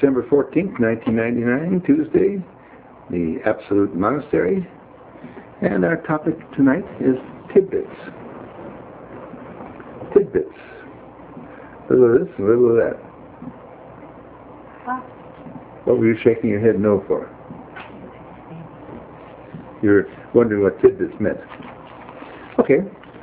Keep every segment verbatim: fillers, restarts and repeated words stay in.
December fourteenth, nineteen ninety-nine, Tuesday, the Absolute Monastery. And our topic tonight is tidbits. Tidbits. A little of this, a little of that. Huh? What were you shaking your head no for? You're wondering what tidbits meant. Okay.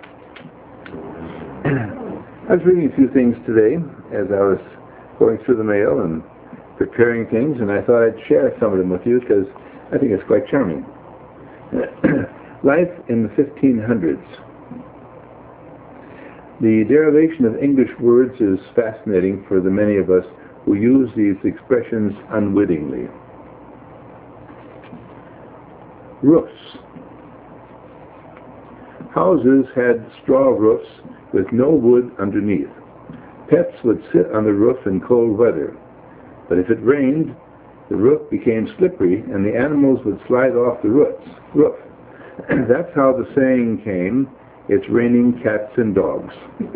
I was reading a few things today as I was going through the mail and preparing things, and I thought I'd share some of them with you because I think it's quite charming. Life in the fifteen hundreds. The derivation of English words is fascinating for the many of us who use these expressions unwittingly. Roofs. Houses had straw roofs with no wood underneath. Pets would sit on the roof in cold weather, but if it rained, the roof became slippery and the animals would slide off the roofs, roof. That's how the saying came, "It's raining cats and dogs."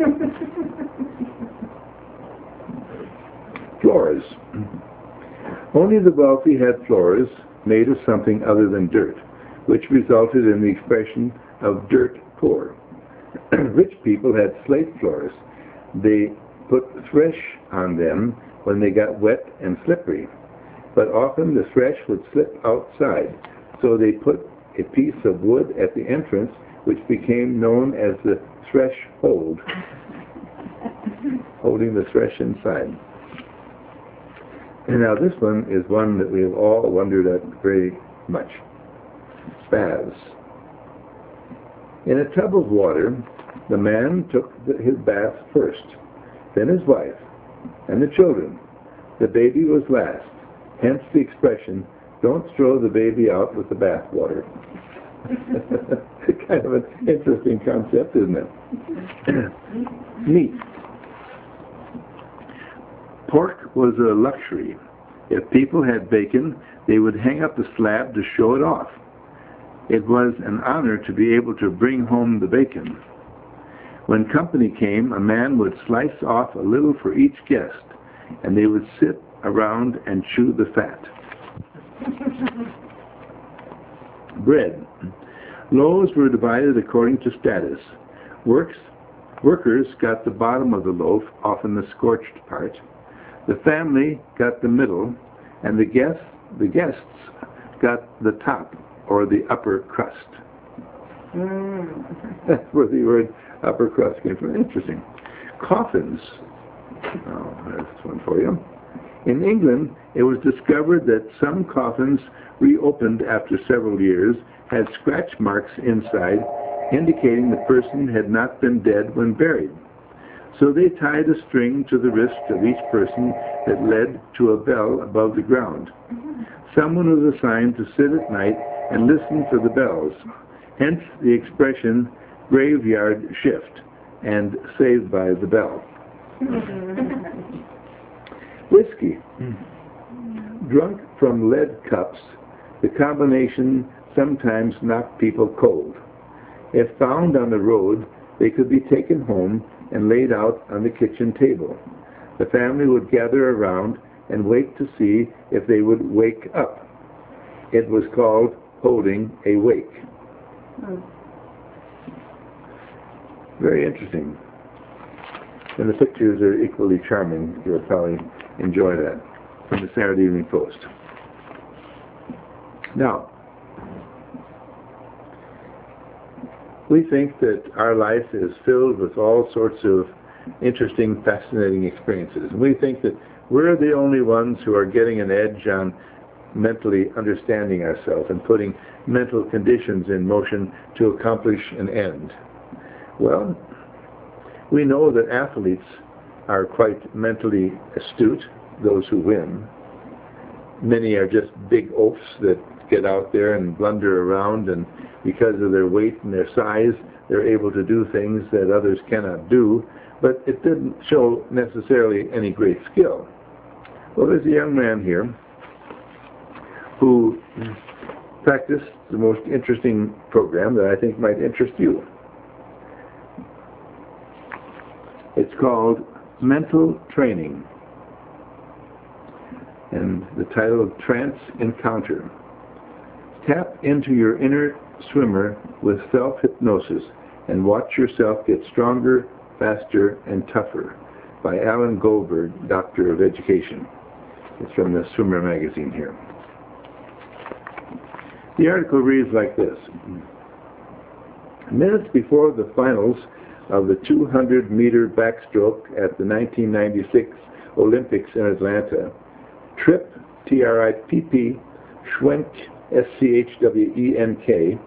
Floors. Only the wealthy had floors made of something other than dirt, which resulted in the expression of dirt poor. Rich people had slate floors. They put thresh on them when they got wet and slippery, but often the thresh would slip outside, so they put a piece of wood at the entrance, which became known as the threshold, holding the thresh inside. And now this one is one that we have all wondered at very much. Baths. In a tub of water, the man took the, his bath first, then his wife, and the children. The baby was last, hence the expression, "Don't throw the baby out with the bath water." Kind of an interesting concept, isn't it? Meat. Pork was a luxury. If people had bacon, they would hang up the slab to show it off. It was an honor to be able to bring home the bacon. When company came, a man would slice off a little for each guest, and they would sit around and chew the fat. Bread. Loaves were divided according to status. Works, workers got the bottom of the loaf, often the scorched part. The family got the middle, and the guests, the guests got the top, or the upper crust. Mm. That's where the word upper crust came from. Interesting. Coffins. Oh, there's one for you. In England, it was discovered that some coffins reopened after several years had scratch marks inside, indicating the person had not been dead when buried. So they tied a string to the wrist of each person that led to a bell above the ground. Someone was assigned to sit at night and listen for the bells, hence the expression graveyard shift and saved by the bell. Whiskey. Drunk from lead cups, the combination sometimes knocked people cold. If found on the road, they could be taken home and laid out on the kitchen table. The family would gather around and wait to see if they would wake up. It was called holding a wake. Hmm. Very interesting. And the pictures are equally charming. You'll probably enjoy that from the Saturday Evening Post. Now, we think that our life is filled with all sorts of interesting, fascinating experiences. And we think that we're the only ones who are getting an edge on mentally understanding ourselves and putting mental conditions in motion to accomplish an end. Well, we know that athletes are quite mentally astute, those who win. Many are just big oafs that get out there and blunder around, and because of their weight and their size, they're able to do things that others cannot do, but it didn't show necessarily any great skill. Well, there's a young man here who practiced the most interesting program that I think might interest you. It's called mental training. and the title Trance Encounter. Tap into your inner swimmer with self-hypnosis and watch yourself get stronger, faster, and tougher, by Alan Goldberg, Doctor of Education. It's from the Swimmer magazine here. The article reads like this. Minutes before the finals of the two hundred meter backstroke at the nineteen ninety-six Olympics in Atlanta, Tripp, T R I P P, Schwenk, S C H W E N K,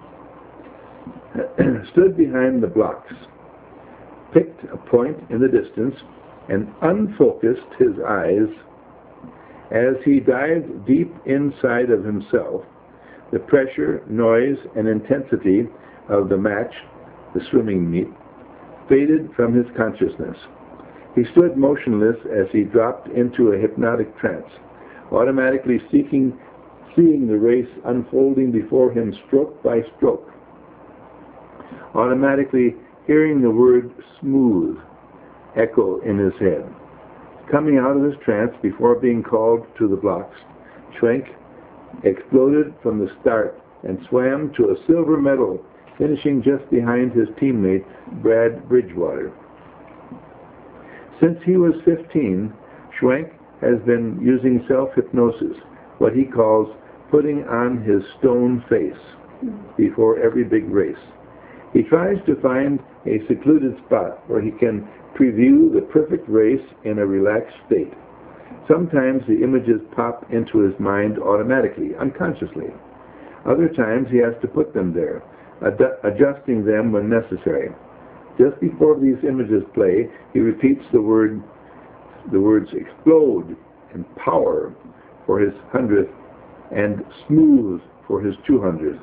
stood behind the blocks, picked a point in the distance, and unfocused his eyes as he dived deep inside of himself. The pressure, noise, and intensity of the match, the swimming meet, faded from his consciousness. He stood motionless as he dropped into a hypnotic trance, automatically seeking, seeing the race unfolding before him stroke by stroke, automatically hearing the word smooth echo in his head. Coming out of his trance before being called to the blocks, Schwenk exploded from the start and swam to a silver medal, finishing just behind his teammate Brad Bridgewater. Since he was fifteen, Schwenk has been using self-hypnosis, what he calls putting on his stone face, before every big race. He tries to find a secluded spot where he can preview the perfect race in a relaxed state. Sometimes the images pop into his mind automatically, unconsciously. Other times he has to put them there, ad- adjusting them when necessary. Just before these images play, he repeats the word, the words explode and power for his hundredth and smooth for his two hundredth.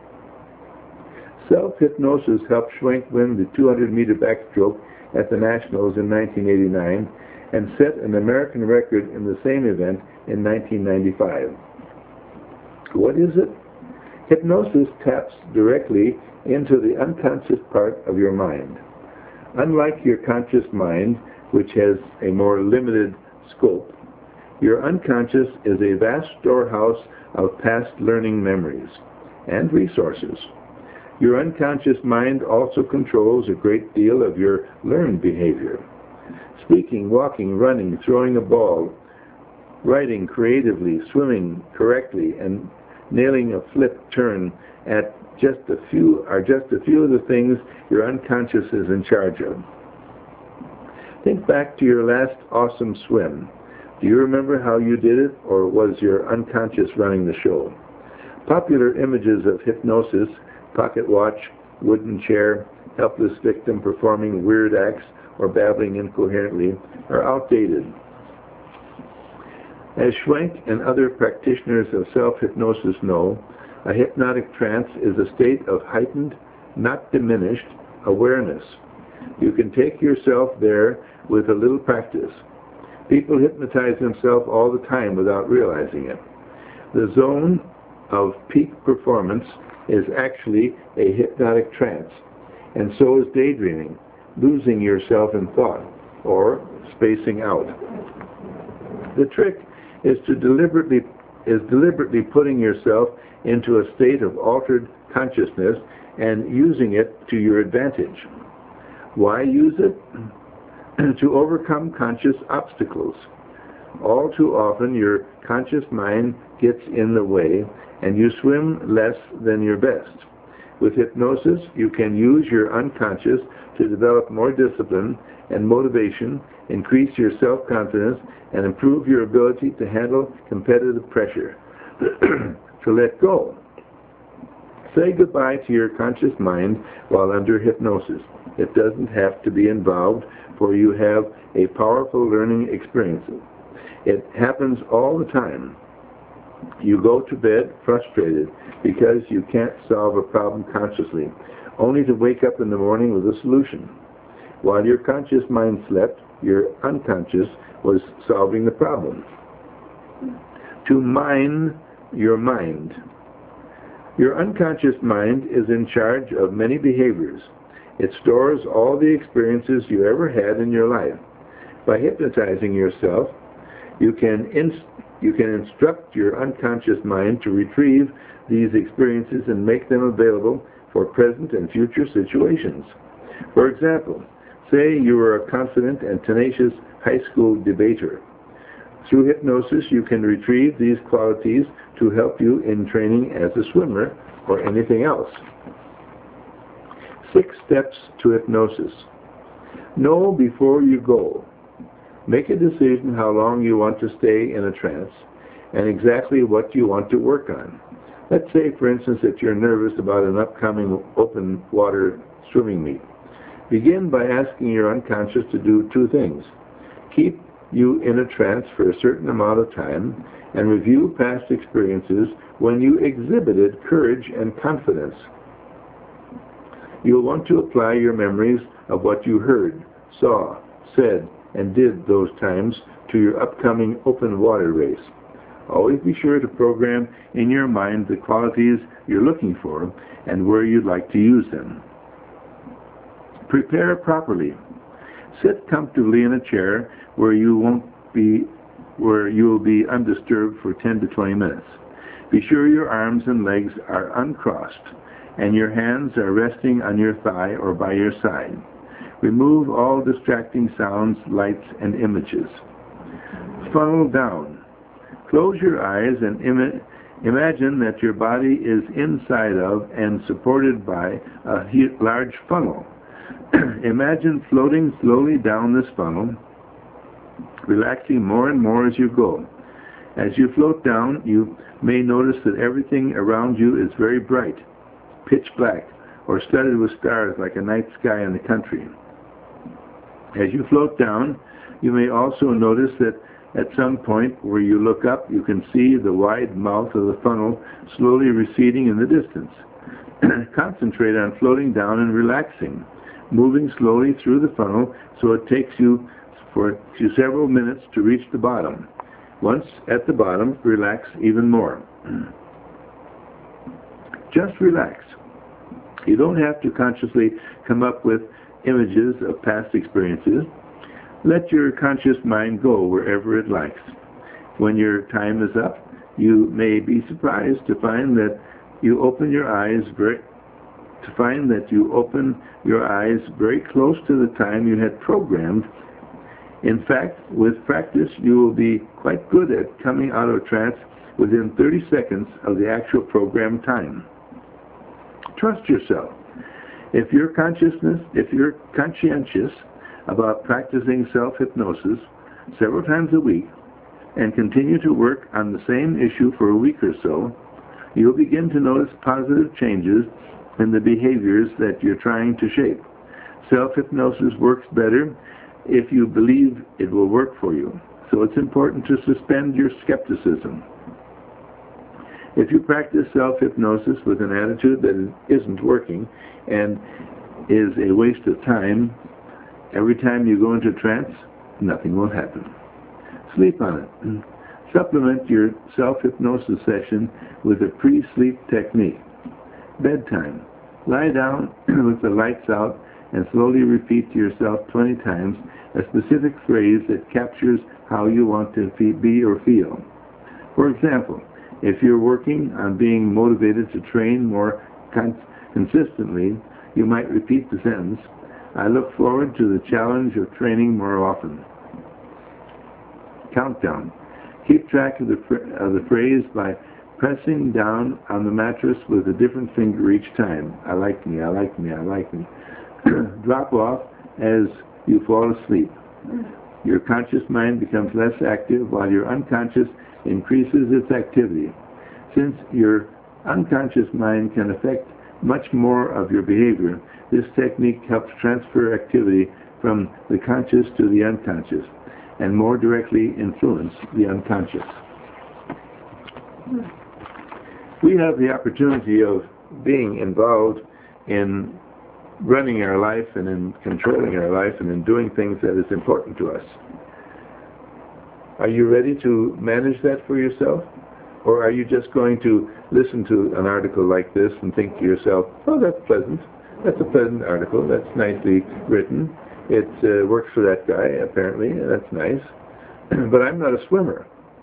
Self-hypnosis helped Schwenk win the two hundred meter backstroke at the Nationals in nineteen eighty-nine and set an American record in the same event in nineteen ninety-five. What is it? Hypnosis taps directly into the unconscious part of your mind. Unlike your conscious mind, which has a more limited scope, your unconscious is a vast storehouse of past learning memories and resources. Your unconscious mind also controls a great deal of your learned behavior. Speaking, walking, running, throwing a ball, writing creatively, swimming correctly, and nailing a flip turn at just a few are just a few of the things your unconscious is in charge of. Think back to your last awesome swim. Do you remember how you did it, or was your unconscious running the show? Popular images of hypnosis, pocket watch, wooden chair, helpless victim performing weird acts, or babbling incoherently are outdated. As Schwenk and other practitioners of self-hypnosis know, a hypnotic trance is a state of heightened, not diminished, awareness. You can take yourself there with a little practice. People hypnotize themselves all the time without realizing it. The zone of peak performance is actually a hypnotic trance, and so is daydreaming, losing yourself in thought, or spacing out. The trick is to deliberately is deliberately putting yourself into a state of altered consciousness and using it to your advantage. Why use it? To overcome conscious obstacles. All too often your conscious mind gets in the way and you swim less than your best. With hypnosis, you can use your unconscious to develop more discipline and motivation, increase your self-confidence, and improve your ability to handle competitive pressure. To let go. Say goodbye to your conscious mind while under hypnosis. It doesn't have to be involved, for you have a powerful learning experience. It happens all the time. You go to bed frustrated because you can't solve a problem consciously, only to wake up in the morning with a solution. While your conscious mind slept, your unconscious was solving the problem. To mine your mind. Your unconscious mind is in charge of many behaviors. It stores all the experiences you ever had in your life. By hypnotizing yourself, you can inst You can instruct your unconscious mind to retrieve these experiences and make them available for present and future situations. For example, say you are a confident and tenacious high school debater. Through hypnosis, you can retrieve these qualities to help you in training as a swimmer or anything else. Six steps to hypnosis. Know before you go. Make a decision how long you want to stay in a trance and exactly what you want to work on. Let's say, for instance, that you're nervous about an upcoming open water swimming meet. Begin by asking your unconscious to do two things. Keep you in a trance for a certain amount of time and review past experiences when you exhibited courage and confidence. You'll want to apply your memories of what you heard, saw, said, and did those times to your upcoming open water race. Always be sure to program in your mind the qualities you're looking for and where you'd like to use them. Prepare properly. Sit comfortably in a chair where you won't be where you will be undisturbed for ten to twenty minutes. Be sure your arms and legs are uncrossed and your hands are resting on your thigh or by your side. Remove all distracting sounds, lights, and images. Funnel down. Close your eyes and ima imagine that your body is inside of and supported by a large funnel. Imagine floating slowly down this funnel, relaxing more and more as you go. As you float down, you may notice that everything around you is very bright, pitch black, or studded with stars like a night sky in the country. As you float down, you may also notice that at some point where you look up, you can see the wide mouth of the funnel slowly receding in the distance. Concentrate on floating down and relaxing, moving slowly through the funnel so it takes you for several minutes to reach the bottom. Once at the bottom, relax even more. Just relax. You don't have to consciously come up with images of past experiences. Let your conscious mind go wherever it likes. When your time is up, you may be surprised to find that you open your eyes very to find that you open your eyes very close to the time you had programmed. In fact, with practice, you will be quite good at coming out of trance within thirty seconds of the actual program time. Trust yourself. If you're consciousness, if you're conscientious about practicing self-hypnosis several times a week and continue to work on the same issue for a week or so, you'll begin to notice positive changes in the behaviors that you're trying to shape. Self-hypnosis works better if you believe it will work for you. So it's important to suspend your skepticism. If you practice self-hypnosis with an attitude that it isn't working and is a waste of time, every time you go into trance, nothing will happen. Sleep on it. Supplement your self-hypnosis session with a pre-sleep technique. Bedtime. Lie down with the lights out and slowly repeat to yourself twenty times a specific phrase that captures how you want to be or feel. For example, if you're working on being motivated to train more con consistently, you might repeat the sentence, I look forward to the challenge of training more often. Countdown. Keep track of the, of the phrase by pressing down on the mattress with a different finger each time. I like me, I like me, I like me. Drop off as you fall asleep. Your conscious mind becomes less active while your unconscious increases its activity. Since your unconscious mind can affect much more of your behavior, this technique helps transfer activity from the conscious to the unconscious and more directly influence the unconscious. We have the opportunity of being involved in running our life and in controlling our life and in doing things that is important to us. Are you ready to manage that for yourself? Or are you just going to listen to an article like this and think to yourself, oh, that's pleasant. That's a pleasant article. That's nicely written. It uh, works for that guy, apparently. That's nice. But I'm not a swimmer.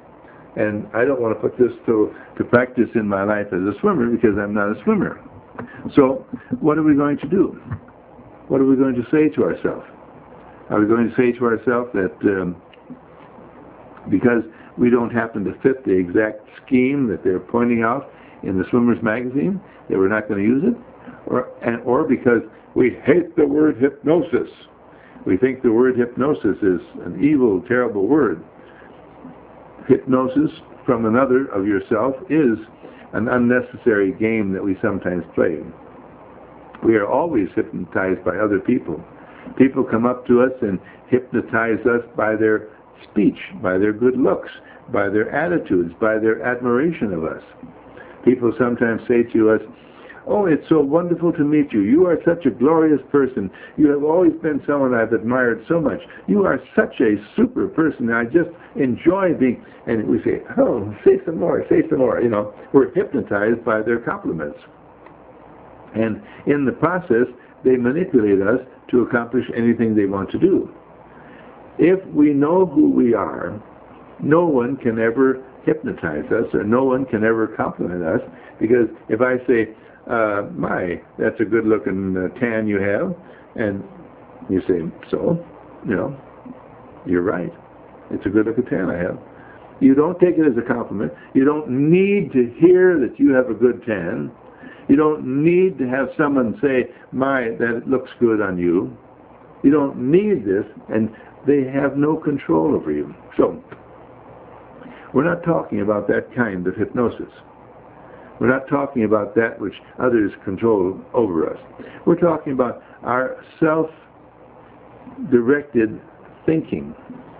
And I don't want to put this to, to practice in my life as a swimmer because I'm not a swimmer. So what are we going to do? What are we going to say to ourselves? Are we going to say to ourselves that um, because we don't happen to fit the exact scheme that they're pointing out in the Swimmer's Magazine, that we're not going to use it? Or, and, or because we hate the word hypnosis. We think the word hypnosis is an evil, terrible word. Hypnosis from another of yourself is an unnecessary game that we sometimes play. We are always hypnotized by other people. People come up to us and hypnotize us by their speech, by their good looks, by their attitudes, by their admiration of us. People sometimes say to us, "Oh, it's so wonderful to meet you. You are such a glorious person. You have always been someone I've admired so much. You are such a super person. I just enjoy being..." And we say, "Oh, say some more, say some more." You know, we're hypnotized by their compliments. And in the process, they manipulate us to accomplish anything they want to do. If we know who we are, no one can ever hypnotize us, or no one can ever compliment us, because if I say, uh, "My, that's a good-looking uh, tan you have," and you say, "So, you know, you're right. It's a good-looking tan I have." You don't take it as a compliment. You don't need to hear that you have a good tan. You don't need to have someone say, "My, that looks good on you." You don't need this, and they have no control over you. So, we're not talking about that kind of hypnosis. We're not talking about that which others control over us. We're talking about our self-directed thinking.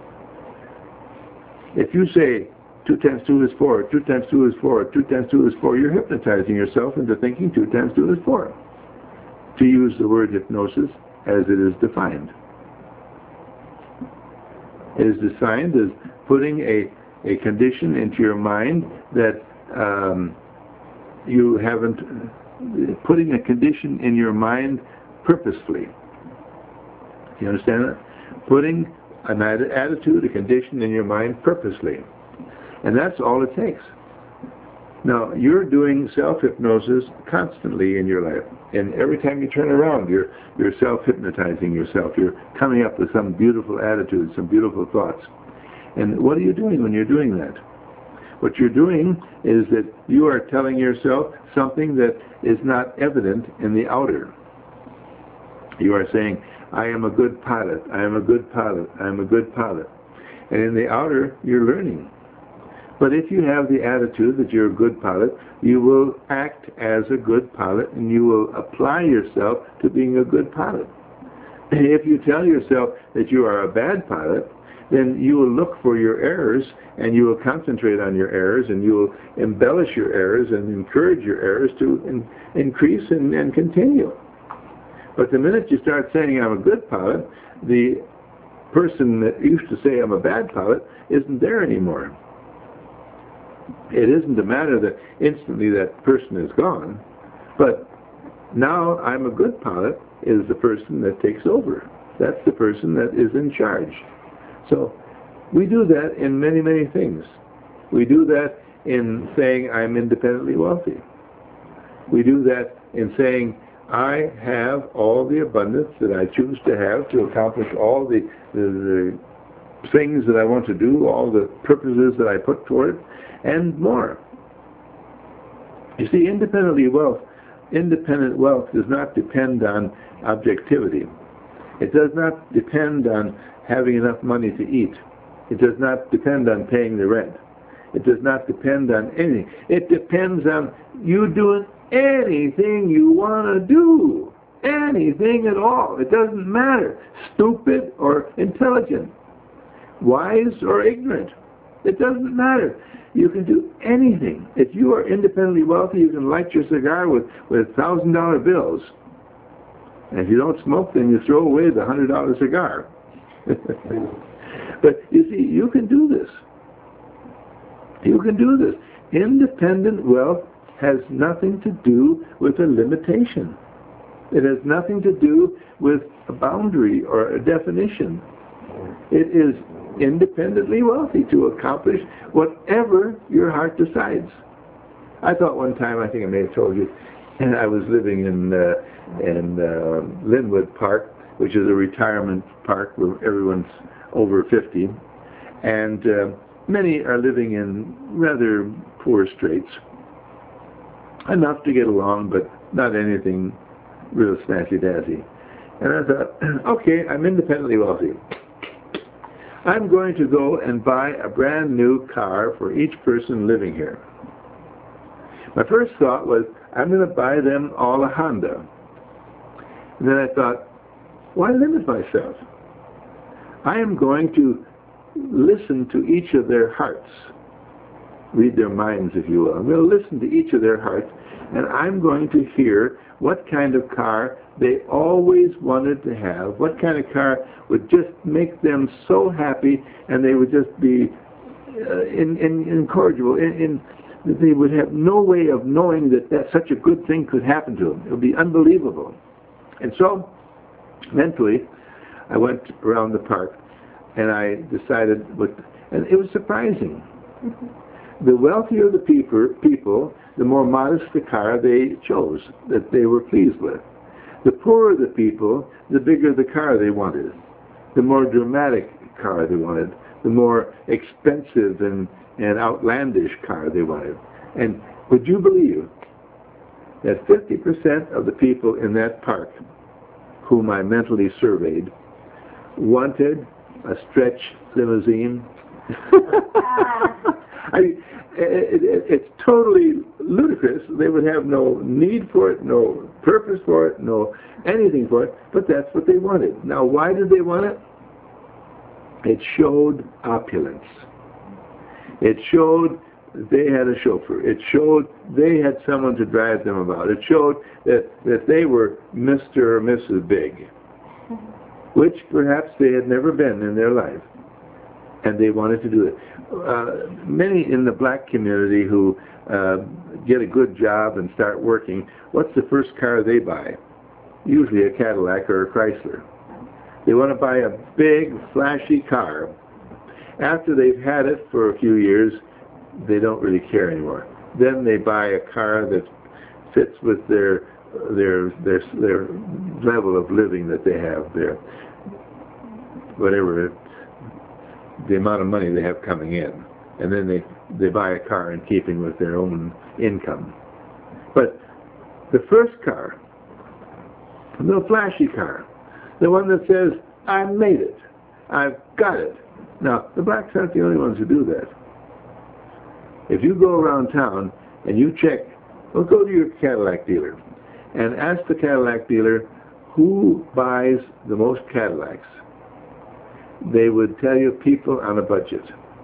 If you say, two times two is four, two times two is four, two times two is four, you're hypnotizing yourself into thinking two times two is four. To use the word hypnosis as it is defined. It is defined as putting a, a condition into your mind that um, you haven't, putting a condition in your mind purposefully. You understand that? Putting an attitude, a condition in your mind purposely. And that's all it takes. Now, you're doing self-hypnosis constantly in your life. And every time you turn around, you're, you're self-hypnotizing yourself. You're coming up with some beautiful attitudes, some beautiful thoughts. And what are you doing when you're doing that? What you're doing is that you are telling yourself something that is not evident in the outer. You are saying, "I am a good pilot, I am a good pilot, I am a good pilot." And in the outer, you're learning. But if you have the attitude that you're a good pilot, you will act as a good pilot, and you will apply yourself to being a good pilot. If you tell yourself that you are a bad pilot, then you will look for your errors, and you will concentrate on your errors, and you will embellish your errors and encourage your errors to in, increase and, and continue. But the minute you start saying, "I'm a good pilot," the person that used to say, "I'm a bad pilot," isn't there anymore. It isn't a matter that instantly that person is gone, but now "I'm a good pilot" is the person that takes over. That's the person that is in charge. So we do that in many, many things. We do that in saying, "I'm independently wealthy." We do that in saying, "I have all the abundance that I choose to have to accomplish all the, the, the things that I want to do, all the purposes that I put toward it, and more." You see, independently wealth, independent wealth does not depend on objectivity. It does not depend on having enough money to eat. It does not depend on paying the rent. It does not depend on anything. It depends on you doing anything you want to do. Anything at all. It doesn't matter. Stupid or intelligent. Wise or ignorant. It doesn't matter. You can do anything. If you are independently wealthy, you can light your cigar with, with one thousand dollar bills. And if you don't smoke, then you throw away the one hundred dollar cigar. But you see, you can do this. You can do this. Independent wealth has nothing to do with a limitation. It has nothing to do with a boundary or a definition. It is independently wealthy to accomplish whatever your heart decides. I thought one time, I think I may have told you, and I was living in uh, in uh, Linwood Park, which is a retirement park where everyone's over fifty, and uh, many are living in rather poor straits, enough to get along, but not anything real snazzy-dazzy. And I thought, okay, I'm independently wealthy. I'm going to go and buy a brand new car for each person living here. My first thought was, I'm going to buy them all a Honda. And then I thought, why limit myself? I am going to listen to each of their hearts. Read their minds, if you will. I'm going to listen to each of their hearts, and I'm going to hear what kind of car they always wanted to have, what kind of car would just make them so happy, and they would just be uh, in, in, incorrigible. In, in, they would have no way of knowing that, that such a good thing could happen to them. It would be unbelievable. And so, mentally, I went around the park, and I decided, what, and it was surprising. The wealthier the people, people, the more modest the car they chose, that they were pleased with. The poorer the people, the bigger the car they wanted. The more dramatic car they wanted. The more expensive and, and outlandish car they wanted. And would you believe that fifty percent of the people in that park, whom I mentally surveyed, wanted a stretch limousine? I mean, it, it, it's totally ludicrous. They would have no need for it, no purpose for it, no anything for it, but that's what they wanted. Now, why did they want it? It showed opulence. It showed they had a chauffeur. It showed they had someone to drive them about. It showed that, that they were Mister or Missus Big, which perhaps they had never been in their life. And they wanted to do it. Uh, many in the black community who uh, get a good job and start working, what's the first car they buy? Usually a Cadillac or a Chrysler. They want to buy a big, flashy car. After they've had it for a few years, they don't really care anymore. Then they buy a car that fits with their their their their level of living that they have, their whatever. The amount of money they have coming in, and then they they buy a car in keeping with their own income. But the first car, the flashy car, the one that says, I made it, I've got it. Now, the blacks aren't the only ones who do that. If you go around town and you check, well, go to your Cadillac dealer and ask the Cadillac dealer who buys the most Cadillacs. They would tell you people on a budget.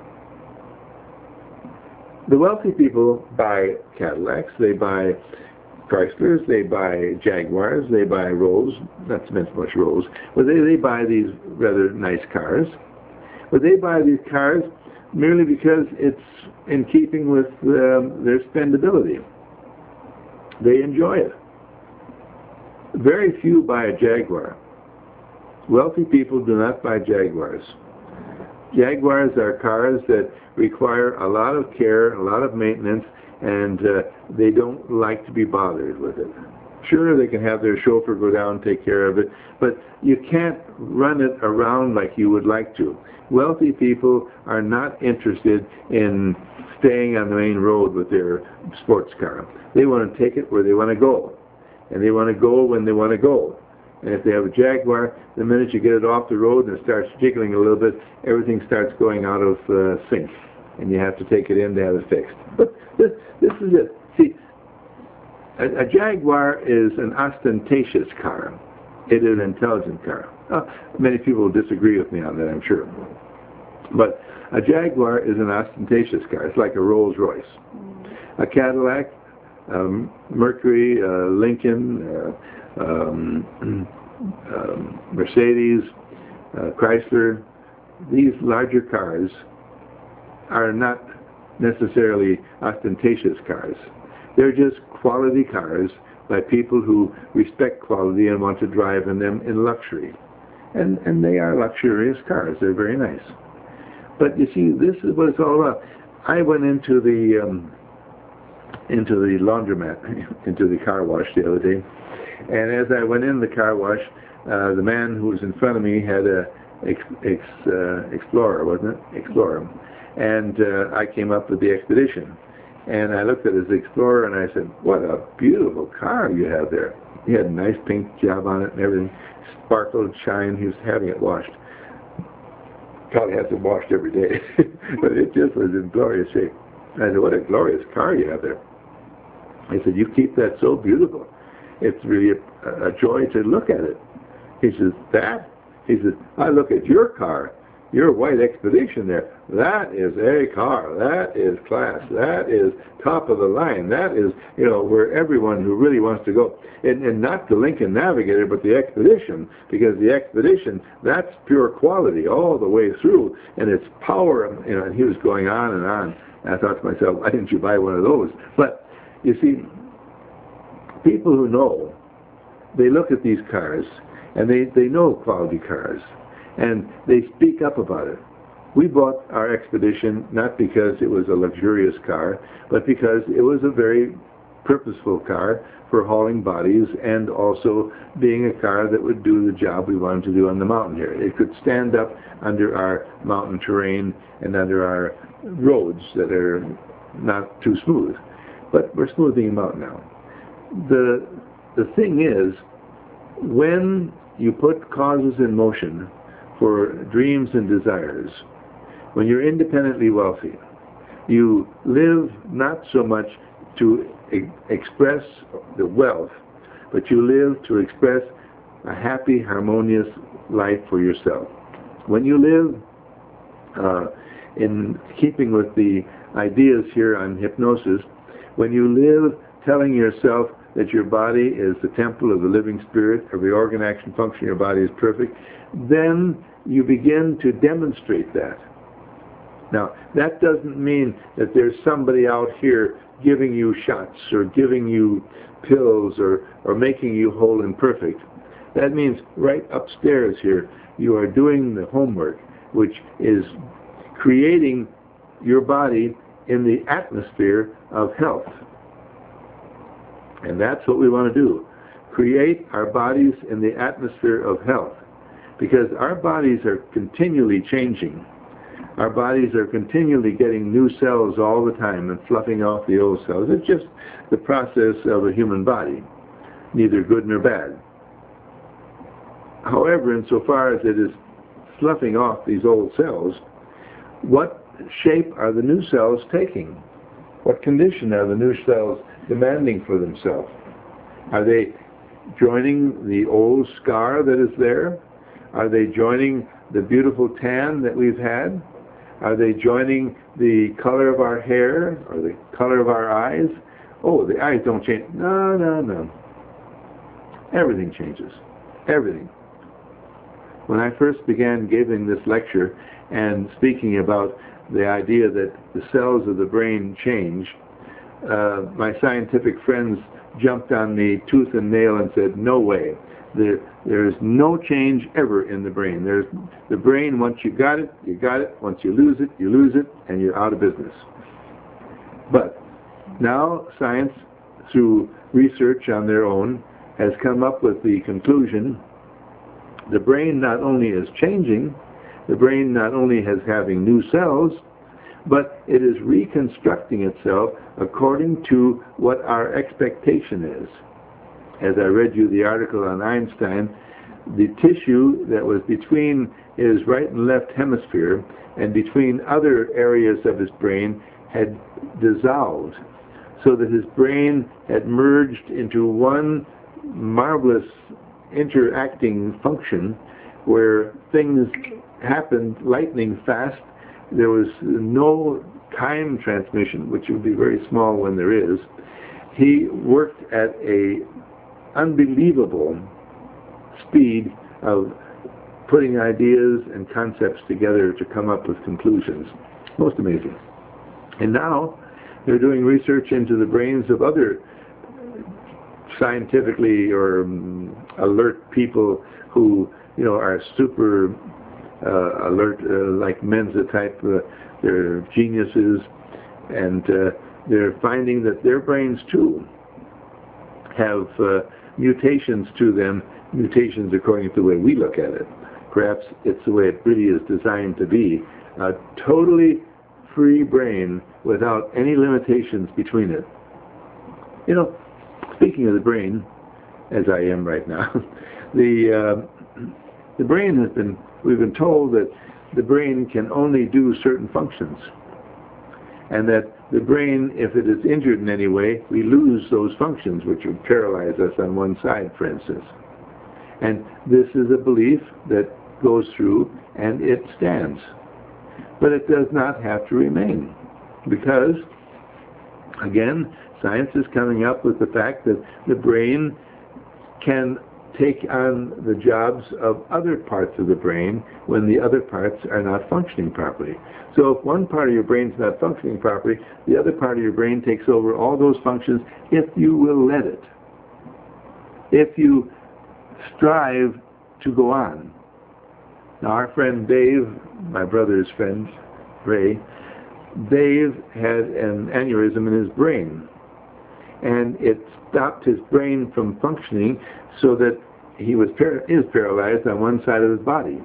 The wealthy people buy Cadillacs, they buy Chryslers, they buy Jaguars, they buy Rolls, not to mention much Rolls, but they, they buy these rather nice cars. But they buy these cars merely because it's in keeping with um, their spendability. They enjoy it. Very few buy a Jaguar. Wealthy people do not buy Jaguars. Jaguars are cars that require a lot of care, a lot of maintenance, and uh, they don't like to be bothered with it. Sure, they can have their chauffeur go down and take care of it, but you can't run it around like you would like to. Wealthy people are not interested in staying on the main road with their sports car. They want to take it where they want to go, and they want to go when they want to go. And if they have a Jaguar, the minute you get it off the road and it starts jiggling a little bit, everything starts going out of uh, sync, and you have to take it in to have it fixed. But this, this is it. See, a, a Jaguar is an ostentatious car. It is an intelligent car. Uh, many people will disagree with me on that, I'm sure. But a Jaguar is an ostentatious car. It's like a Rolls Royce. A Cadillac, um, Mercury, uh, Lincoln, uh, um, um, Mercedes, uh, Chrysler, these larger cars are not necessarily ostentatious cars. They're just quality cars by people who respect quality and want to drive in them in luxury. And, and they are luxurious cars. They're very nice. But you see, this is what it's all about. I went into the um, into the laundromat, into the car wash the other day, and as I went in the car wash, uh, the man who was in front of me had a ex, ex, uh, Explorer, wasn't it? Explorer, and uh, I came up with the Expedition, and I looked at his Explorer and I said, "What a beautiful car you have there." He had a nice paint job on it and everything, sparkled, shine. He was having it washed. Probably has it washed every day, but it just was in glorious shape. I said, "What a glorious car you have there." He said, "You keep that so beautiful. It's really a, a joy to look at it." He says, "That?" He says, "I look at your car, your white Expedition there. That is a car. That is class. That is top of the line. That is, you know, where everyone who really wants to go." And, and not the Lincoln Navigator, but the Expedition, because the Expedition, that's pure quality all the way through, and it's power. You know, and he was going on and on. And I thought to myself, why didn't you buy one of those? But you see, people who know, they look at these cars, and they, they know quality cars, and they speak up about it. We bought our Expedition not because it was a luxurious car, but because it was a very purposeful car for hauling bodies and also being a car that would do the job we wanted to do on the mountain here. It could stand up under our mountain terrain and under our roads that are not too smooth. But we're smoothing them out now. The, the thing is, when you put causes in motion for dreams and desires, when you're independently wealthy, you live not so much to e express the wealth, but you live to express a happy, harmonious life for yourself. When you live uh, in keeping with the ideas here on hypnosis, when you live telling yourself that your body is the temple of the living spirit, every organ, action, function of your body is perfect, then you begin to demonstrate that. Now, that doesn't mean that there's somebody out here giving you shots or giving you pills or, or making you whole and perfect. That means right upstairs here, you are doing the homework, which is creating your body in the atmosphere of health. And that's what we want to do. Create our bodies in the atmosphere of health. Because our bodies are continually changing. Our bodies are continually getting new cells all the time and fluffing off the old cells. It's just the process of a human body, neither good nor bad. However, insofar as it is sloughing off these old cells, what shape are the new cells taking? What condition are the new cells demanding for themselves? Are they joining the old scar that is there? Are they joining the beautiful tan that we've had? Are they joining the color of our hair or the color of our eyes? Oh, the eyes don't change. No, no, no. Everything changes. Everything. When I first began giving this lecture and speaking about the idea that the cells of the brain change, uh, my scientific friends jumped on me tooth and nail and said, no way. There, there's no change ever in the brain. There's the brain, once you got it, you got it. Once you lose it, you lose it, and you're out of business. But now science, through research on their own, has come up with the conclusion the brain not only is changing, the brain not only is having new cells, but it is reconstructing itself according to what our expectation is. As I read you the article on Einstein, the tissue that was between his right and left hemisphere and between other areas of his brain had dissolved, so that his brain had merged into one marvelous interacting function where things happened lightning fast. There was no time transmission, which would be very small when there is. He worked at a unbelievable speed of putting ideas and concepts together to come up with conclusions. Most amazing. And now they're doing research into the brains of other scientifically or um, alert people who, you know, are super uh, alert, uh, like Mensa type. Uh, they're geniuses, and uh, they're finding that their brains too have uh, mutations to them, mutations according to the way we look at it. Perhaps it's the way it really is designed to be, a totally free brain without any limitations between it. You know, speaking of the brain, as I am right now, the uh, the brain has been, we've been told that the brain can only do certain functions, and that the brain, if it is injured in any way, we lose those functions, which would paralyze us on one side, for instance. And this is a belief that goes through, and it stands. But it does not have to remain, because, again, science is coming up with the fact that the brain can take on the jobs of other parts of the brain when the other parts are not functioning properly. So if one part of your brain is not functioning properly, the other part of your brain takes over all those functions if you will let it. If you strive to go on. Now our friend Dave, my brother's friend, Ray, Dave had an aneurysm in his brain, and it stopped his brain from functioning so that he was par is paralyzed on one side of his body.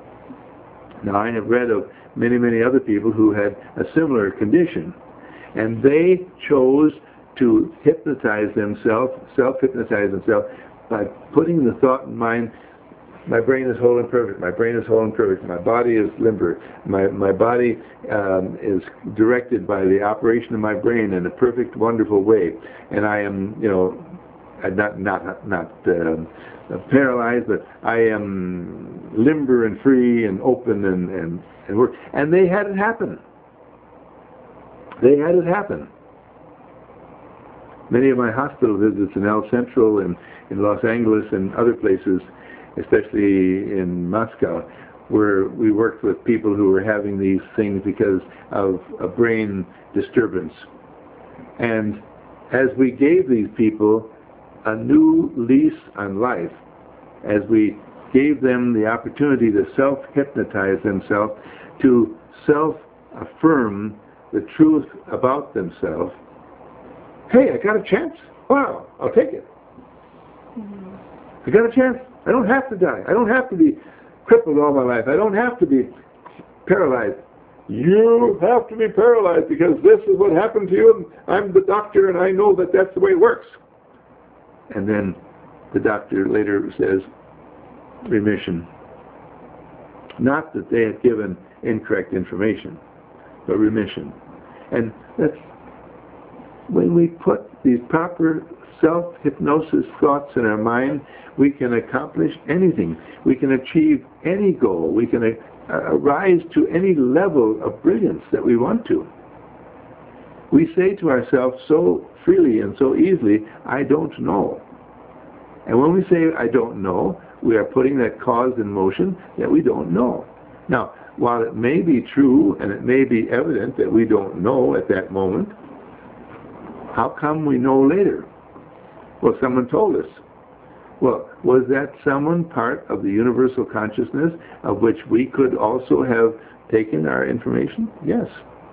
Now I have read of many, many other people who had a similar condition, and they chose to hypnotize themselves, self-hypnotize themselves by putting the thought in mind, my brain is whole and perfect, my brain is whole and perfect, my body is limber, my, my body um, is directed by the operation of my brain in a perfect, wonderful way, and I am, you know, not, not, not uh, paralyzed, but I am limber and free and open and, and, and work. And they had it happen. They had it happen. Many of my hospital visits in El Centro and in Los Angeles and other places, especially in Moscow, where we worked with people who were having these things because of a brain disturbance. And as we gave these people a new lease on life, as we gave them the opportunity to self-hypnotize themselves, to self-affirm the truth about themselves, hey, I got a chance. Wow, I'll take it. Mm-hmm. I got a chance. I don't have to die. I don't have to be crippled all my life. I don't have to be paralyzed. You have to be paralyzed because this is what happened to you, and I'm the doctor, and I know that that's the way it works. And then the doctor later says, remission. Not that they had given incorrect information, but remission. And that's when we put these proper self-hypnosis thoughts in our mind, we can accomplish anything. We can achieve any goal. We can uh, rise to any level of brilliance that we want to. We say to ourselves so freely and so easily, I don't know. And when we say, I don't know, we are putting that cause in motion that we don't know. Now, while it may be true and it may be evident that we don't know at that moment, how come we know later? Well, someone told us. Well, was that someone part of the universal consciousness of which we could also have taken our information? Yes.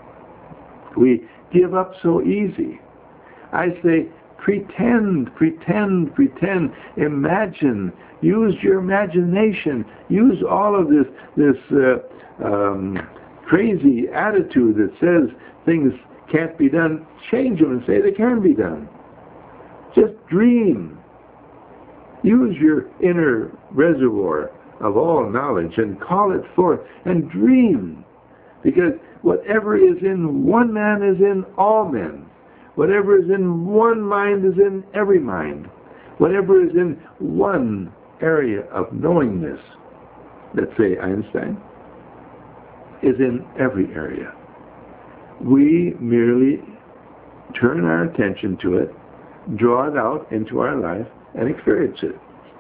We give up so easy. I say, pretend, pretend, pretend, imagine, use your imagination, use all of this, this uh, um, crazy attitude that says things can't be done, change them and say they can be done. Just dream. Use your inner reservoir of all knowledge and call it forth and dream. Because whatever is in one man is in all men. Whatever is in one mind is in every mind. Whatever is in one area of knowingness, let's say Einstein, is in every area. We merely turn our attention to it, draw it out into our life, and experience it.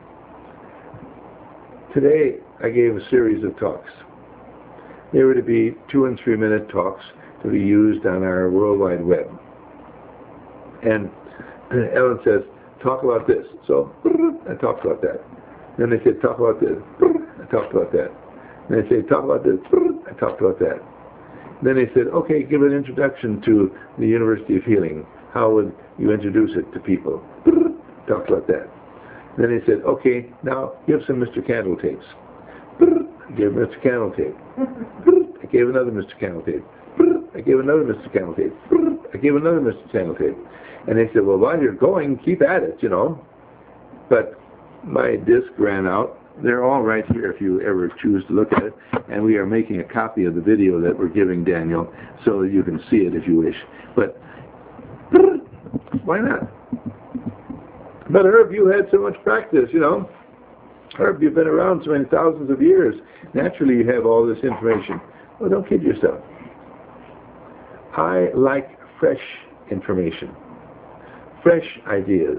Today, I gave a series of talks. They were to be two and three minute talks to be used on our World Wide Web. And Ellen says, talk about this. So I talked about that. Then they said, talk about this. I talked about that. And they say, talk about this. I talked about that. Then they said, okay, give an introduction to the University of Healing. How would you introduce it to people? Talked about that. Then they said, okay, now give some Mister Candle tapes. I gave Mister Candle tape. I gave another Mister Candle tape. I gave another Mister Candle tape. I gave another Mister Candle tape. And they said, well, while you're going, keep at it, you know. But my disc ran out. They're all right here if you ever choose to look at it. And we are making a copy of the video that we're giving Daniel so that you can see it if you wish. But why not? But Herb, you had so much practice, you know. Herb, you've been around so many thousands of years. Naturally, you have all this information. Well, don't kid yourself. I like fresh information, fresh ideas.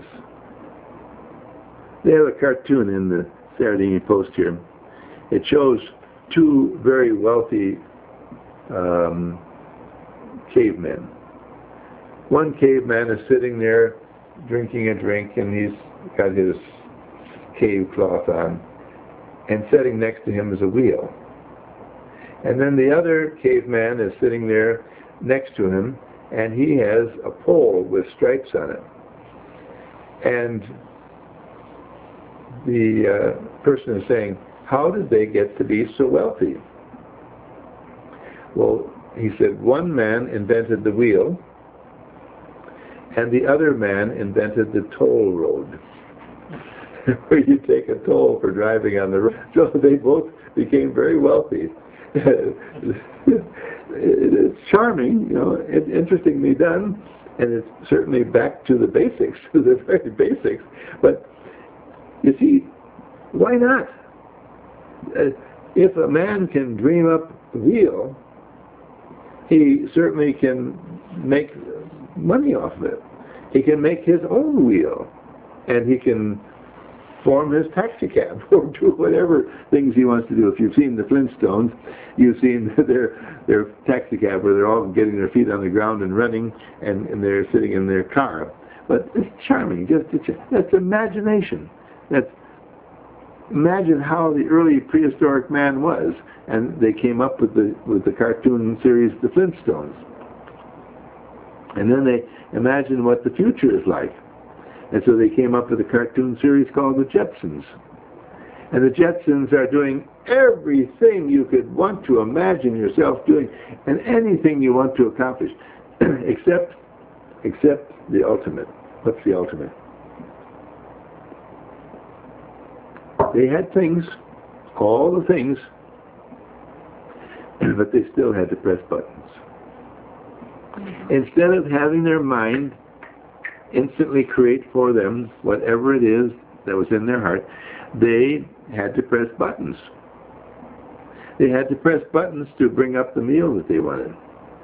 They have a cartoon in the Saturday Evening Post here. It shows two very wealthy um, cavemen. One caveman is sitting there drinking a drink, and he's got his cave cloth on, and sitting next to him is a wheel. And then the other caveman is sitting there next to him, and he has a pole with stripes on it. And the uh, person is saying, how did they get to be so wealthy? Well, he said, one man invented the wheel, and the other man invented the toll road, where you take a toll for driving on the road. So they both became very wealthy. It's charming, you know, it's interestingly done, and it's certainly back to the basics, to the very basics. But you see, why not? Uh, if a man can dream up the wheel, he certainly can make money off of it. He can make his own wheel, and he can form his taxi cab or do whatever things he wants to do. If you've seen the Flintstones, you've seen their their taxi cab where they're all getting their feet on the ground and running, and, and they're sitting in their car. But it's charming. Just it's, that's imagination. That's imagine how the early prehistoric man was, and they came up with the with the cartoon series The Flintstones. And then they imagined what the future is like. And so they came up with a cartoon series called The Jetsons. And the Jetsons are doing everything you could want to imagine yourself doing, and anything you want to accomplish, except, except the ultimate. What's the ultimate? They had things, all the things, but they still had to press buttons. Instead of having their mind instantly create for them whatever it is that was in their heart, they had to press buttons. They had to press buttons to bring up the meal that they wanted.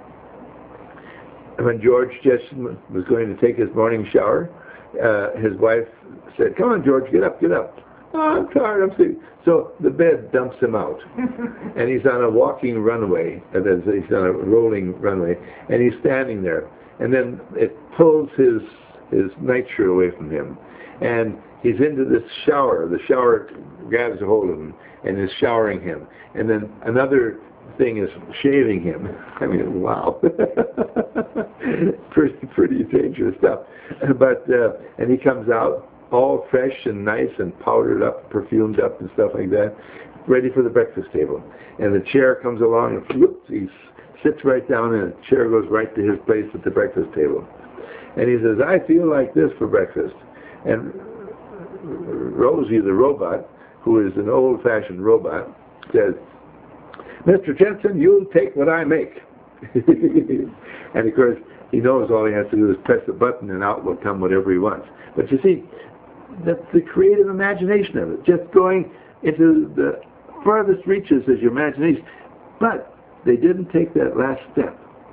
When George Jetson was going to take his morning shower, uh, his wife said, "Come on, George, get up, get up." "Oh, I'm tired, I'm sleeping." So the bed dumps him out. And he's on a walking runway, he's on a rolling runway, and he's standing there. And then it pulls his his nightshirt away from him. And he's into this shower. The shower grabs a hold of him and is showering him. And then another thing is shaving him. I mean, wow. pretty, pretty dangerous stuff. But, uh, and he comes out all fresh and nice and powdered up, perfumed up and stuff like that, ready for the breakfast table. And the chair comes along and whoops, he sits right down, and the chair goes right to his place at the breakfast table. And he says, "I feel like this for breakfast." And Rosie, the robot, who is an old-fashioned robot, says, "Mister Jensen, you'll take what I make." And of course, he knows all he has to do is press a button and out will come whatever he wants. But you see, that's the creative imagination of it, just going into the furthest reaches of your imagination. But they didn't take that last step,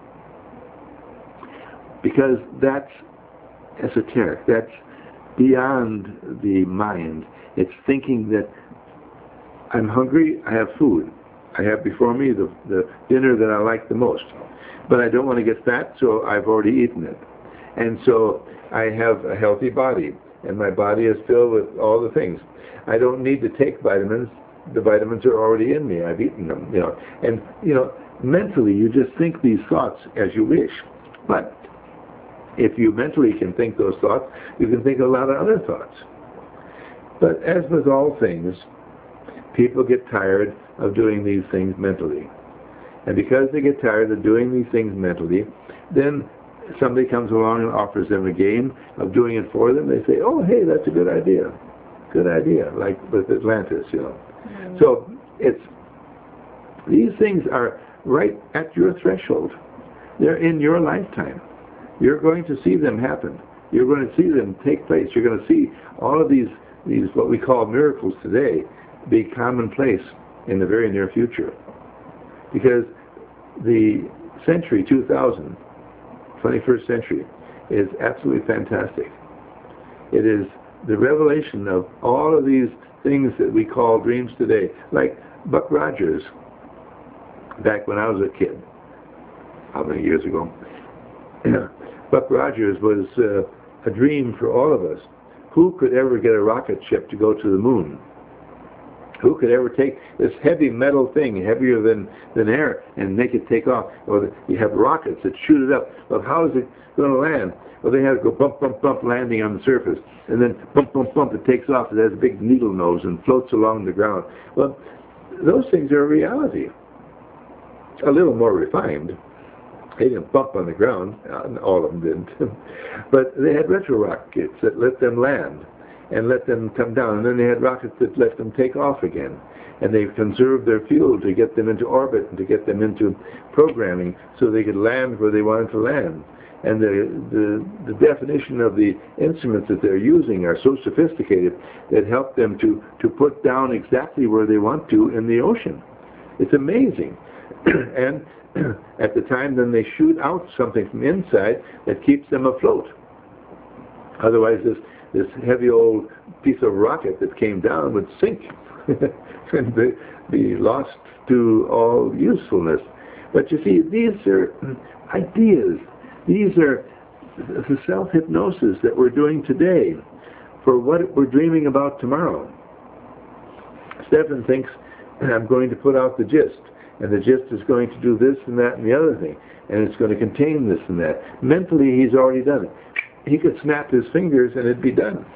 because that's esoteric. That's beyond the mind. It's thinking that I'm hungry, I have food. I have before me the, the dinner that I like the most. But I don't want to get fat, so I've already eaten it. And so I have a healthy body, and my body is filled with all the things. I don't need to take vitamins the vitamins are already in me. I've eaten them, you know. And, you know, mentally you just think these thoughts as you wish. But if you mentally can think those thoughts, you can think a lot of other thoughts. But as with all things, people get tired of doing these things mentally. And because they get tired of doing these things mentally, then somebody comes along and offers them a game of doing it for them. They say, oh, hey, that's a good idea. Good idea, like with Atlantis, you know. Mm-hmm. So it's, these things are right at your threshold. They're in your lifetime. You're going to see them happen. You're going to see them take place. You're going to see all of these, these what we call miracles today be commonplace in the very near future. Because the century two thousand, twenty-first century, is absolutely fantastic. It is the revelation of all of these things that we call dreams today. Like Buck Rogers, back when I was a kid, how many years ago? Buck Rogers was uh, a dream for all of us. Who could ever get a rocket ship to go to the moon? Who could ever take this heavy metal thing, heavier than, than air, and make it take off? Or the, you have rockets that shoot it up. Well, how is it going to land? Well, they have to go bump, bump, bump, landing on the surface. And then bump, bump, bump, it takes off. It has a big needle nose and floats along the ground. Well, those things are a reality. A little more refined. They didn't bump on the ground. All of them didn't. But they had retro rockets that let them land and let them come down. And then they had rockets that let them take off again. And they conserved their fuel to get them into orbit and to get them into programming so they could land where they wanted to land. And the, the, the definition of the instruments that they're using are so sophisticated that help them to, to put down exactly where they want to in the ocean. It's amazing. And at the time, then they shoot out something from inside that keeps them afloat. Otherwise, this this heavy old piece of rocket that came down would sink and be, be lost to all usefulness. But you see, these are ideas. These are the self-hypnosis that we're doing today for what we're dreaming about tomorrow. Stephen thinks, I'm going to put out the gist, and the gist is going to do this and that and the other thing, and it's going to contain this and that. Mentally, he's already done it. He could snap his fingers and it'd be done.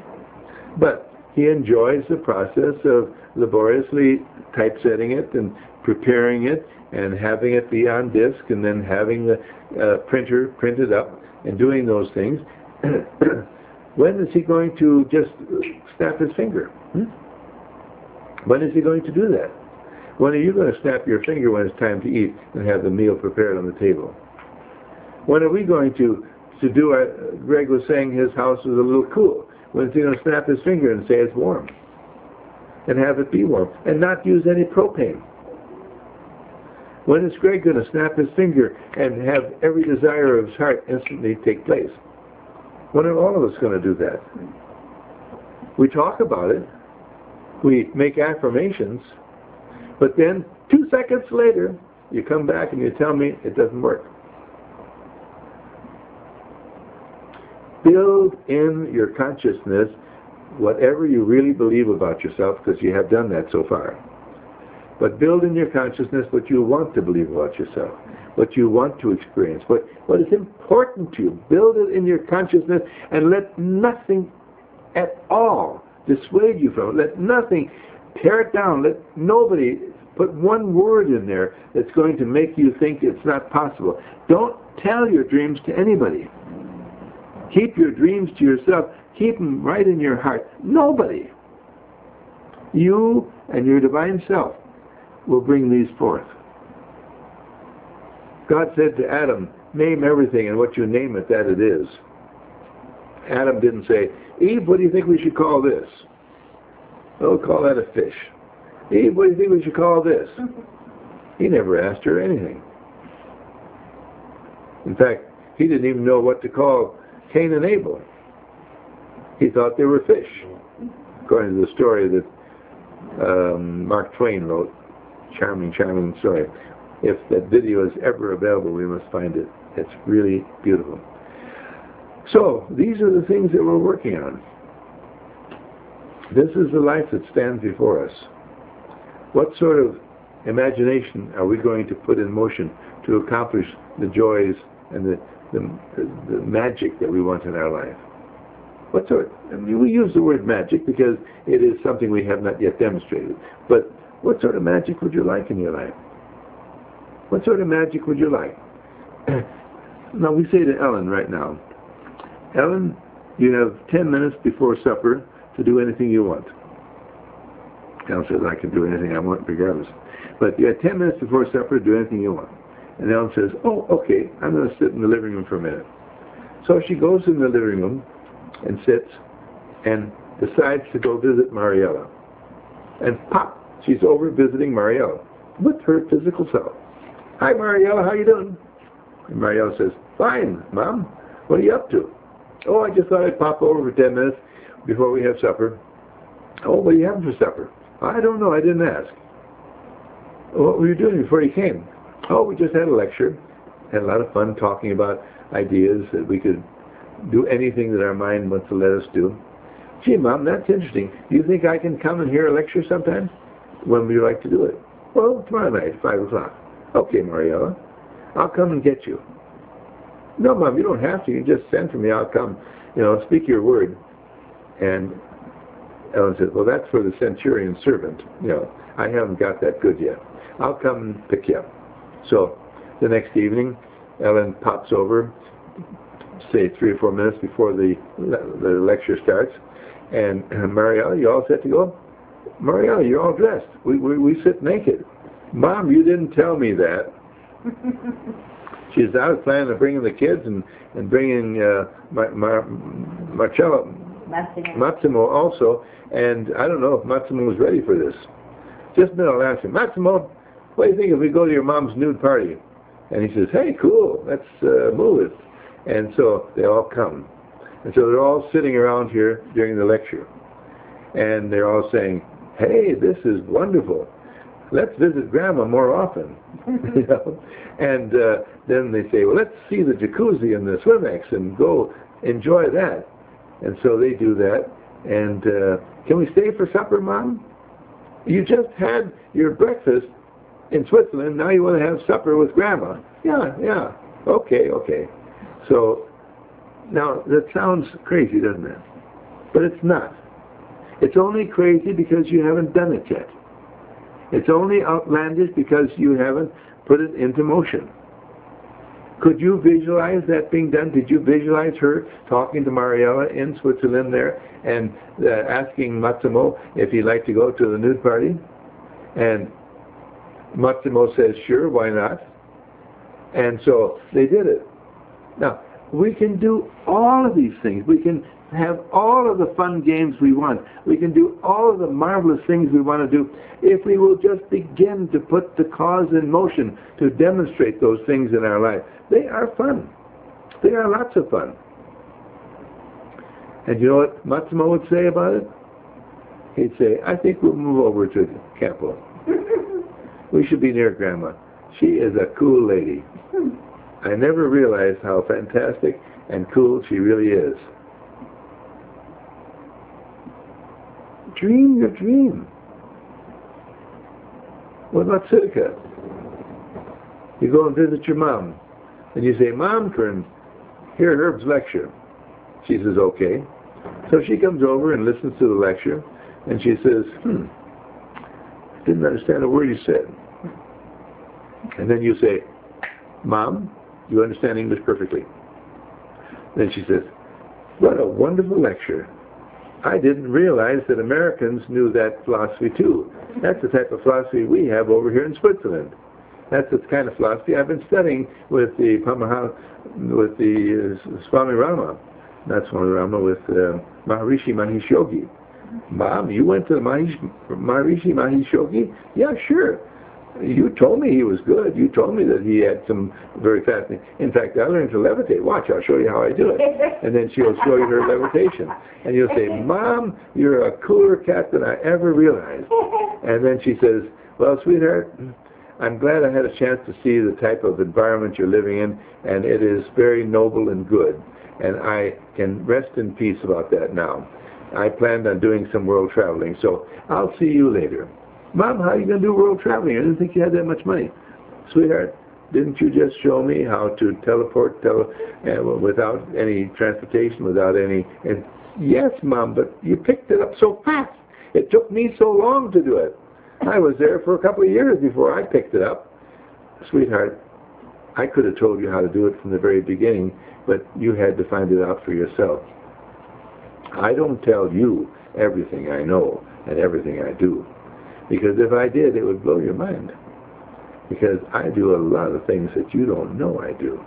But he enjoys the process of laboriously typesetting it and preparing it and having it be on disk and then having the uh, printer print it up and doing those things. When is he going to just snap his finger? Hmm? When is he going to do that? When are you going to snap your finger when it's time to eat and have the meal prepared on the table? When are we going to, to do our, Greg was saying his house was a little cool. When is he going to snap his finger and say it's warm? And have it be warm. And not use any propane. When is Greg going to snap his finger and have every desire of his heart instantly take place? When are all of us going to do that? We talk about it. We make affirmations. But then, two seconds later, you come back and you tell me it doesn't work. Build in your consciousness whatever you really believe about yourself, because you have done that so far. But build in your consciousness what you want to believe about yourself, what you want to experience, what, what is important to you. Build it in your consciousness and let nothing at all dissuade you from it. Let nothing tear it down. Let nobody put one word in there that's going to make you think it's not possible. Don't tell your dreams to anybody. Keep your dreams to yourself. Keep them right in your heart. Nobody. You and your divine self will bring these forth. God said to Adam, name everything, and what you name it, that it is. Adam didn't say, Eve, what do you think we should call this? Oh, call that a fish. Eve, what do you think we should call this? He never asked her anything. In fact, he didn't even know what to call Cain and Abel. He thought they were fish, according to the story that um, Mark Twain wrote. Charming, charming story. If that video is ever available, we must find it. It's really beautiful. So, these are the things that we're working on. This is the life that stands before us. What sort of imagination are we going to put in motion to accomplish the joys and the, the, the magic that we want in our life? What sort? I mean, we use the word magic because it is something we have not yet demonstrated. But what sort of magic would you like in your life? What sort of magic would you like? Now, we say to Ellen right now, Ellen, you have ten minutes before supper to do anything you want. Ellen says, I can do anything I want regardless. But you have ten minutes before supper to do anything you want. And Ellen says, oh, okay, I'm going to sit in the living room for a minute. So she goes in the living room and sits and decides to go visit Mariella. And pop, she's over visiting Mariella with her physical self. Hi, Mariella, how you doing? And Mariella says, fine, Mom. What are you up to? Oh, I just thought I'd pop over for ten minutes before we have supper. Oh, what are you having for supper? I don't know, I didn't ask. What were you doing before you came? Oh, we just had a lecture. Had a lot of fun talking about ideas that we could do anything that our mind wants to let us do. Gee, Mom, that's interesting. Do you think I can come and hear a lecture sometime? When would you like to do it? Well, tomorrow night, five o'clock. Okay, Mariella. I'll come and get you. No, Mom, you don't have to. You can just send for me. I'll come. You know, speak your word. And Ellen said, well, that's for the centurion servant. You know, I haven't got that good yet. I'll come and pick you up. So the next evening, Ellen pops over, say three or four minutes before the, the lecture starts. And Mariella, you all set to go? Mariella, you're all dressed. We, we, we sit naked. Mom, you didn't tell me that. She says, I was planning on bringing the kids and, and bringing uh, Mar Mar Marcello, Massimo also, and I don't know if Massimo was ready for this. Just a minute, I'll ask him, Massimo, what do you think if we go to your mom's nude party? And he says, hey, cool, let's uh, move it. And so they all come. And so they're all sitting around here during the lecture. And they're all saying, hey, this is wonderful. Let's visit Grandma more often. You know? And uh, then they say, well, let's see the jacuzzi and the Swimex and go enjoy that. And so they do that. And uh, can we stay for supper, Mom? You just had your breakfast in Switzerland. Now you want to have supper with Grandma. Yeah, yeah. Okay, okay. So now that sounds crazy, doesn't it? But it's not. It's only crazy because you haven't done it yet. It's only outlandish because you haven't put it into motion. Could you visualize that being done? Did you visualize her talking to Mariella in Switzerland there and uh, asking Massimo if he'd like to go to the nude party? And Massimo says, sure, why not? And so they did it. Now, we can do all of these things. We can have all of the fun games we want. We can do all of the marvelous things we want to do if we will just begin to put the cause in motion to demonstrate those things in our life. They are fun. They are lots of fun. And you know what Massimo would say about it? He'd say, I think we'll move over to Campo. We should be near Grandma. She is a cool lady. I never realized how fantastic and cool she really is. Dream your dream. What about Sitka? You go and visit your mom, and you say, Mom, can hear Herb's lecture. She says, okay. So she comes over and listens to the lecture, and she says, hmm, didn't understand a word you said. And then you say, Mom, you understand English perfectly. Then she says, what a wonderful lecture. I didn't realize that Americans knew that philosophy too. That's the type of philosophy we have over here in Switzerland. That's the kind of philosophy I've been studying with the Pamaha, with the uh, Swami Rama. Not Swami Rama, with uh, Maharishi Mahesh Yogi. Mom, you went to the Mahesh, Maharishi Mahesh Yogi? Yeah, sure. You told me he was good. You told me that he had some very fascinating. In fact, I learned to levitate. Watch, I'll show you how I do it. And then she'll show you her levitation. And you'll say, Mom, you're a cooler cat than I ever realized. And then she says, well, sweetheart, I'm glad I had a chance to see the type of environment you're living in, and it is very noble and good. And I can rest in peace about that now. I planned on doing some world traveling, so I'll see you later. Mom, how are you going to do world traveling? I didn't think you had that much money. Sweetheart, didn't you just show me how to teleport tele, uh, without any transportation, without any... And, yes, Mom, but you picked it up so fast. It took me so long to do it. I was there for a couple of years before I picked it up. Sweetheart, I could have told you how to do it from the very beginning, but you had to find it out for yourself. I don't tell you everything I know and everything I do, because if I did, it would blow your mind. Because I do a lot of things that you don't know I do.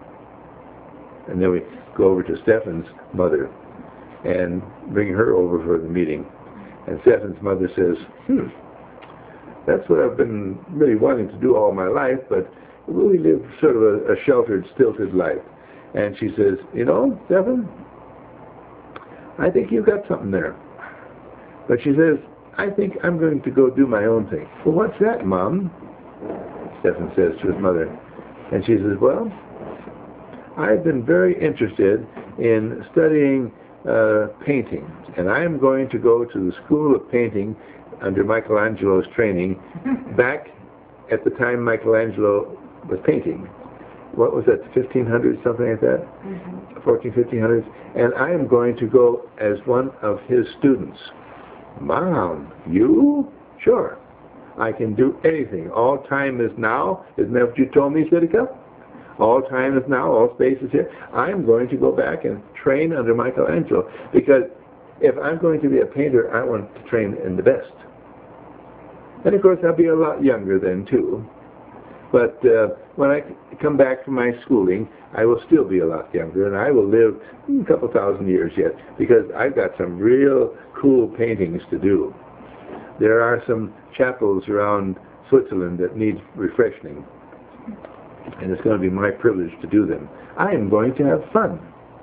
And then we go over to Stefan's mother and bring her over for the meeting. And Stefan's mother says, hmm, that's what I've been really wanting to do all my life, but we live sort of a, a sheltered, stilted life. And she says, you know, Stefan, I think you've got something there. But she says, I think I'm going to go do my own thing. Well, what's that, Mom? Stefan says to his mother. And she says, well, I've been very interested in studying uh, painting, and I'm going to go to the School of Painting under Michelangelo's training back at the time Michelangelo was painting. What was that, fifteen hundreds, something like that? Mm-hmm. fourteen, fifteen hundreds. And I am going to go as one of his students. Mom, you? Sure. I can do anything. All time is now. Isn't that what you told me, Siddhika? All time is now. All space is here. I'm going to go back and train under Michelangelo, because if I'm going to be a painter, I want to train in the best. And of course, I'll be a lot younger then, too. But uh, when I come back from my schooling, I will still be a lot younger, and I will live a couple thousand years yet, because I've got some real cool paintings to do. There are some chapels around Switzerland that need refreshing, and it's going to be my privilege to do them. I am going to have fun.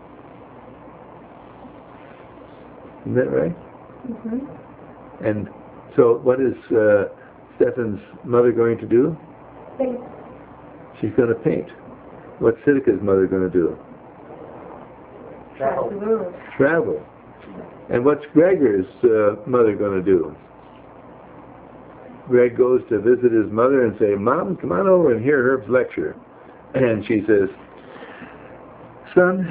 Isn't that right? Mm-hmm. And so what is uh, Stefan's mother going to do? Paint. She's going to paint. What's Siddhika's mother going to do? Travel. Travel. And what's Gregor's uh, mother going to do? Greg goes to visit his mother and say, Mom, come on over and hear Herb's lecture. And she says, son,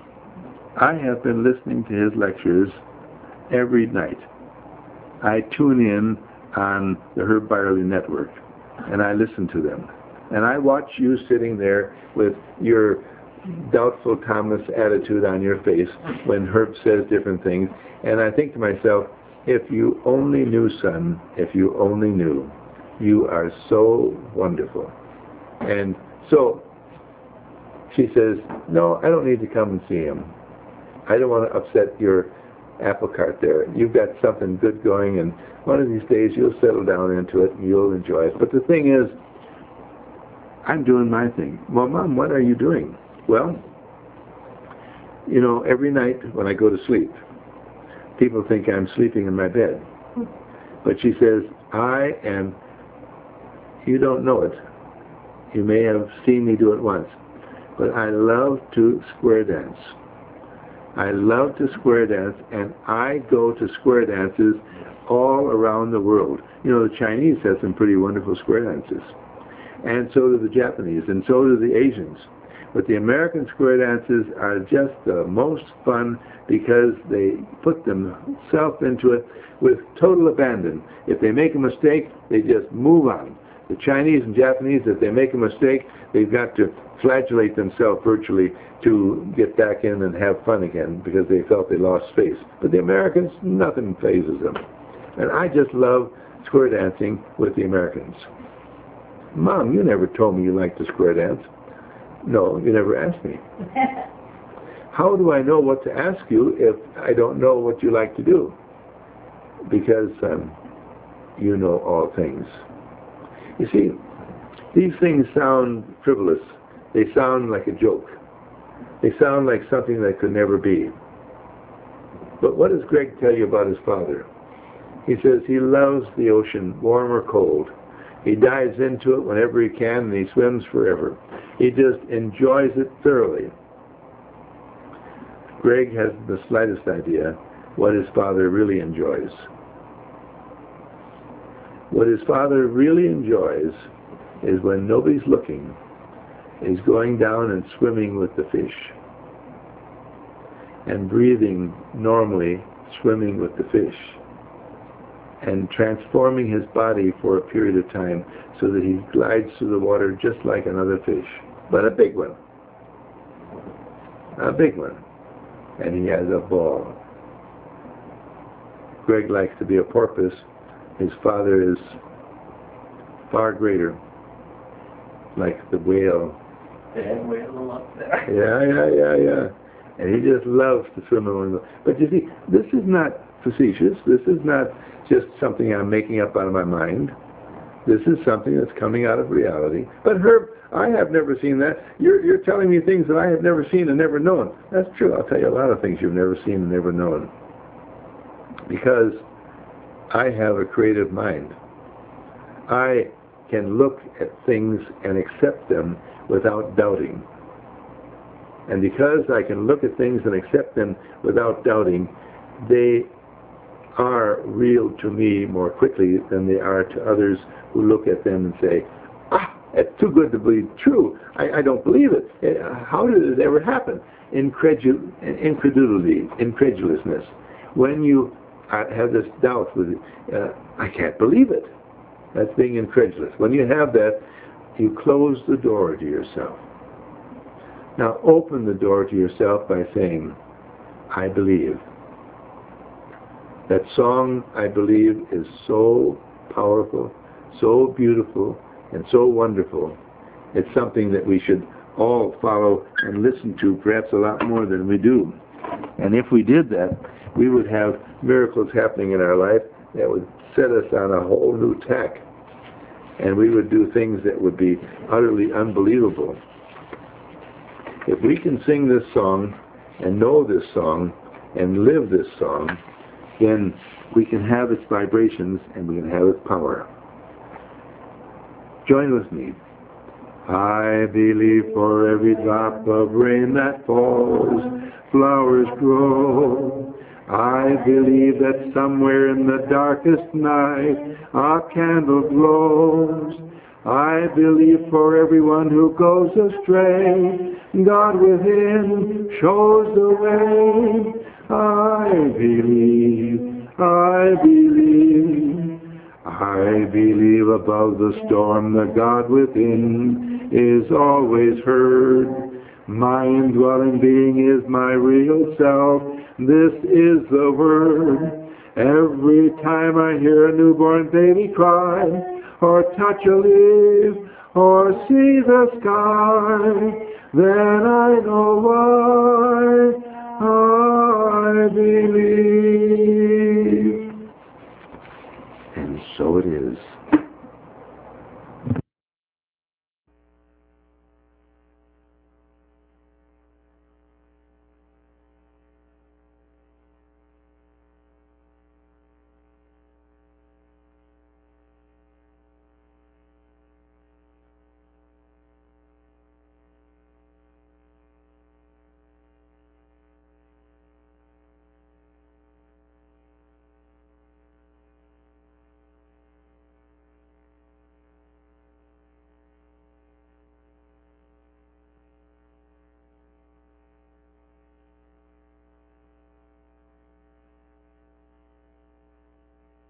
I have been listening to his lectures every night. I tune in on the Herb Byerly Network, and I listen to them. And I watch you sitting there with your doubtful Thomas attitude on your face when Herb says different things, and I think to myself, if you only knew, son, if you only knew, you are so wonderful. And so she says, no, I don't need to come and see him. I don't want to upset your apple cart there. You've got something good going, and one of these days you'll settle down into it and you'll enjoy it. But the thing is, I'm doing my thing. Well, Mom, what are you doing? Well, you know, every night when I go to sleep, people think I'm sleeping in my bed. But she says, I am, you don't know it. You may have seen me do it once. But I love to square dance. I love to square dance, and I go to square dances all around the world. You know, the Chinese have some pretty wonderful square dances. And so do the Japanese, and so do the Asians. But the American square dances are just the most fun because they put themselves into it with total abandon. If they make a mistake, they just move on. The Chinese and Japanese, if they make a mistake, they've got to flagellate themselves virtually to get back in and have fun again because they felt they lost space. But the Americans, nothing phases them. And I just love square dancing with the Americans. Mom, you never told me you liked to square dance. No, you never asked me. How do I know what to ask you if I don't know what you like to do? Because um, you know all things. You see, these things sound frivolous. They sound like a joke. They sound like something that could never be. But what does Greg tell you about his father? He says he loves the ocean, warm or cold. He dives into it whenever he can, and he swims forever. He just enjoys it thoroughly. Greg has the slightest idea what his father really enjoys. What his father really enjoys is when nobody's looking, he's going down and swimming with the fish and breathing normally, swimming with the fish, and transforming his body for a period of time so that he glides through the water just like another fish, but a big one. A big one. And he has a ball. Greg likes to be a porpoise. His father is far greater, like the whale. Big whale up there. Yeah, yeah, yeah, yeah. And he just loves to swim along the... But you see, this is not facetious. This is not just something I'm making up out of my mind. This is something that's coming out of reality. But Herb, I have never seen that. You're, you're telling me things that I have never seen and never known. That's true. I'll tell you a lot of things you've never seen and never known. Because I have a creative mind. I can look at things and accept them without doubting. And because I can look at things and accept them without doubting, they are real to me more quickly than they are to others who look at them and say, ah, it's too good to be true. I, I don't believe it. How did it ever happen? Incredul incredulity, incredulousness. When you have this doubt with it, uh, I can't believe it. That's being incredulous. When you have that, you close the door to yourself. Now open the door to yourself by saying, I believe. That song, I believe, is so powerful, so beautiful, and so wonderful. It's something that we should all follow and listen to, perhaps a lot more than we do. And if we did that, we would have miracles happening in our life that would set us on a whole new tack. And we would do things that would be utterly unbelievable. If we can sing this song and know this song and live this song, then we can have its vibrations and we can have its power. Join with me. I believe for every drop of rain that falls, flowers grow. I believe that somewhere in the darkest night a candle glows. I believe for everyone who goes astray, God within shows the way. I believe, I believe, I believe above the storm that God within is always heard. My indwelling being is my real self. This is the word. Every time I hear a newborn baby cry, or touch a leaf, or see the sky, then I know why I believe. And so it is.